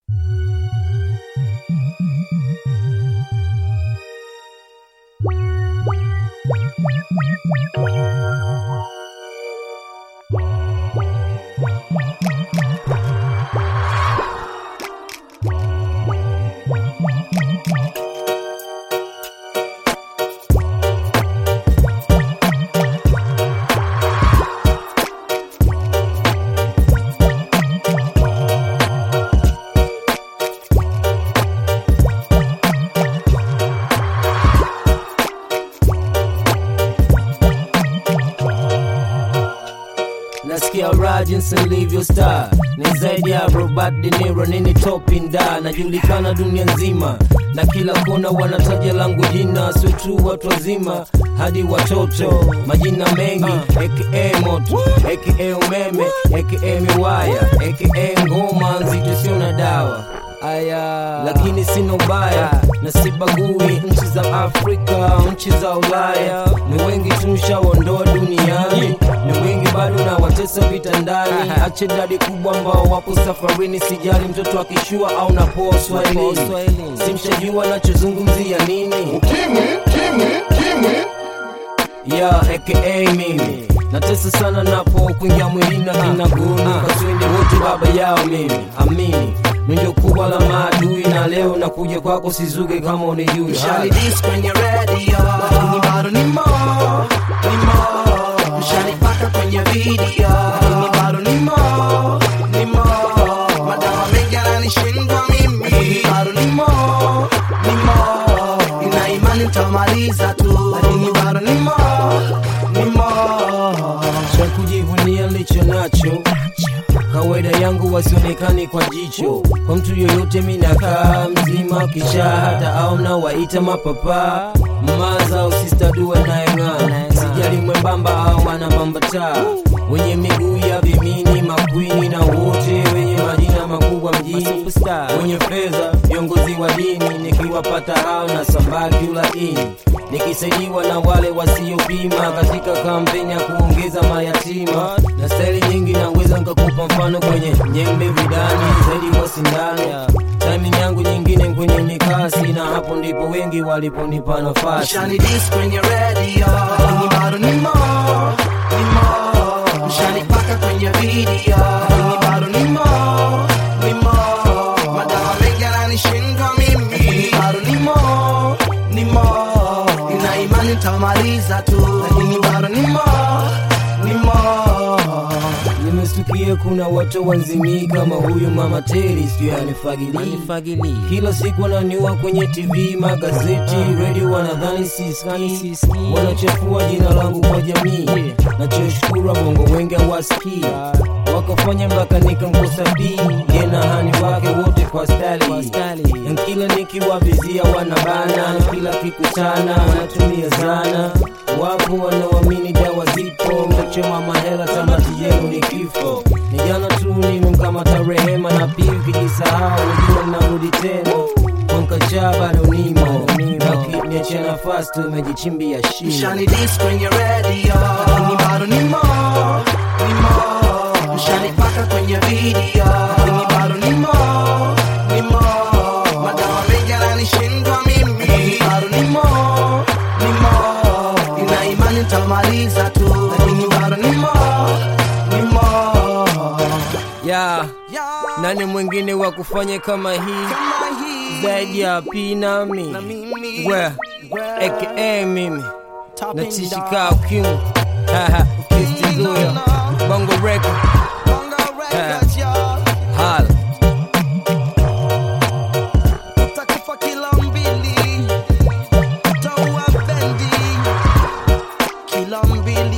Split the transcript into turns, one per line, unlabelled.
Nasikia Rajins nilivyo star, ni zaidi ya Robert De Niro, nini topin da. Najulikana dunia nzima, na kila kona wanataja langu jina. Sio tu watu wazima, hadi watoto. Majina mengi, aka moto, aka umeme, aka miwaya, aka ngoma nzito sio na dawa. Aya, lakini sina ubaya na sibagui nchi za Afrika, nchi za Ulaya. Ni wengi tumeshaondoa duniani, ni wengi bado na watesa vitandani. Ache dadi kubwa ambao wapo safarini, sijali mtoto akishua au napoa Swahili. Simshajua nachozungumzia nini. Yeah, aka mimi natesa sana napo kuingia mwilini na kinaguni. Kaswende wote baba yao mimi, amini ndio kubwa la maadui. Na leo nakuja kwako sizuge kama unijui.
Shali dis kwenye radio, lakini bado ni mo. Shali paka kwenye video, lakini bado ni mo. Madawa mengi yananishindwa mimi, lakini bado ni mo. Nina imani nitamaliza tu, lakini bado ni mo.
Sio kujivunia nilicho nacho, kawaida yangu wasionekani kwa jicho. Kwa mtu yoyote mimi nakaa mzima, kisha hata au na waita mapapa. Maza au sister duwe naeng'ana, sijali mwembamba au wanabambata. Wenye miguu ya vimini, makwini na wote wenye majina makubwa mjini. Wenye fedha, viongozi wa dini, nikiwapata hao na sambaki ulaini. Nikisaidiwa na wale wasiopima katika kampeni ya kuongeza mayatima. Na staili nyingi naweza nikakupa mfano kwenye nyembe vidani, zaidi wa sindano. Timing yangu nyingine kwenye mikasi, na hapo ndipo wengi waliponipa nafasi.
Shani dis kwenye radio, lakini bado ni mo. Shani paka kwenye video, lakini bado ni mo. Madawa mengi yananishindwa mimi, lakini bado ni mo. Nina imani nitamaliza tu, lakini bado ni mo.
Nimestukia kuna watu wanzimi kama huyu Mama Terry, sio anifagili. Kila siku wananiua kwenye TV, magazeti, radio, wanadhani sisi. Wanachafua jina langu kwa jamii. Nachoshukuru bongo wengi hawasikii, wakafanya mpaka nikamkosa bii. Yena hani wake wote kwa stali, na kila nikiwavizia wanabana. Kila kikutana wanatumia zana. Wapo wanaoamini dawa zipo, mtachoma mahela tamati yenu ni kifo. Ni jana tu nimemkamata Rehema na pivi jisahau, ujua narudi tena kwa mkacha bado nimo. Niachia nafasi tumejichimbia shimo.
Shani dis kwenye radio, lakini bado ni mo. Shani paka kwenye video, lakini bado ni mo. Madawa mengi yananishindwa mimi, lakini bado ni mo. Nina imani nitamaliza tu, lakini bado ni mo.
Yeah, nani mwingine wa kufanya kama hii zaidi ya Pinami? Aka mimi natishika ukimu. Kistizuya Bongo Record. Hala
utakufa kila mbili, taua bendi kila mbili.